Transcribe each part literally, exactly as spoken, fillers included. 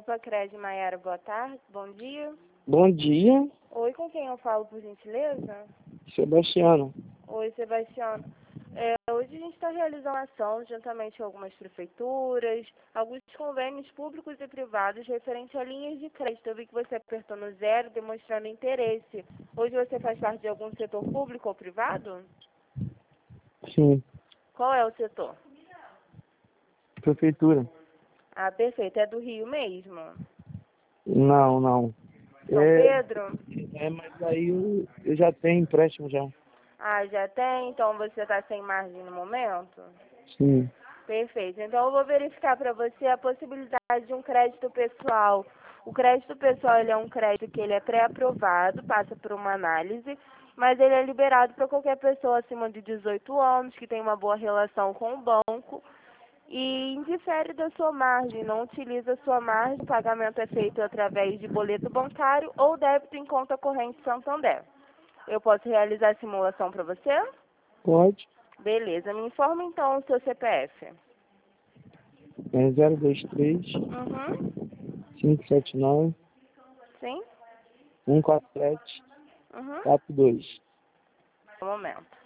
Opa, Cred Maiara, boa tarde, bom dia. Bom dia, Oi, com quem eu falo, por gentileza? Sebastiano. Oi, Sebastião. É, hoje a gente está realizando ação juntamente com algumas prefeituras, alguns convênios públicos e privados referente a linhas de crédito. Eu vi que você apertou no zero, demonstrando interesse. Hoje você faz parte de algum setor público ou privado? Sim, Qual é o setor? prefeitura. Ah, perfeito. É do Rio mesmo? Não, não. São É, Pedro? é mas aí eu, eu já tenho empréstimo já. Ah, já tem? Então você está sem margem no momento? Sim, Perfeito. Então eu vou verificar para você a possibilidade de um crédito pessoal. O crédito pessoal ele é um crédito que ele é pré-aprovado, passa por uma análise, mas ele é liberado para qualquer pessoa acima de dezoito anos, que tem uma boa relação com o banco e indifere da sua margem, não utiliza a sua margem, o pagamento é feito através de boleto bancário ou débito em conta corrente Santander. Eu posso realizar a simulação para você? pode. Beleza, me informa então o seu C P F. É zero dois três, Uhum. cinco sete nove, Sim? um quatro sete, Uhum. quatro dois. Um momento.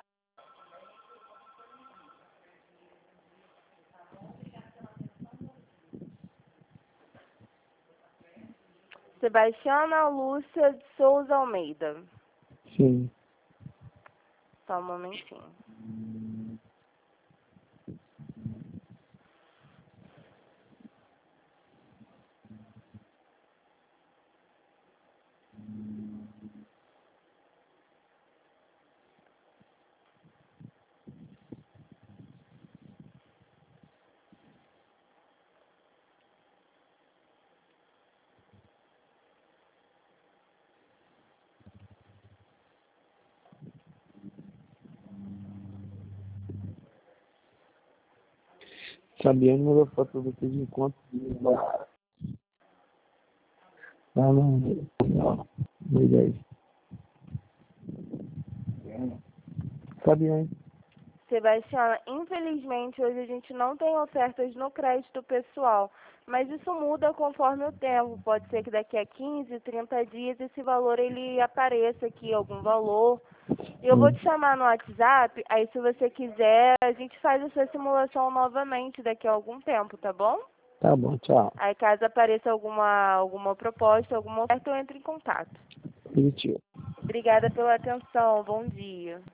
Sebastiana Lúcia de Souza Almeida. Sim. Só um momentinho. Fabiano mandou foto pra você de encontro. Ah, não. Não. Verdade. Fabiano. Sebastiana, infelizmente hoje a gente não tem ofertas no crédito pessoal, mas isso muda conforme o tempo. Pode ser que daqui a quinze, trinta dias esse valor ele apareça aqui, algum valor. Eu vou Sim. te chamar no WhatsApp, aí se você quiser, a gente faz essa simulação novamente daqui a algum tempo, tá bom? Tá bom, tchau. Aí caso apareça alguma, alguma proposta, alguma oferta, eu entro em contato. Positivo. Obrigada pela atenção, bom dia.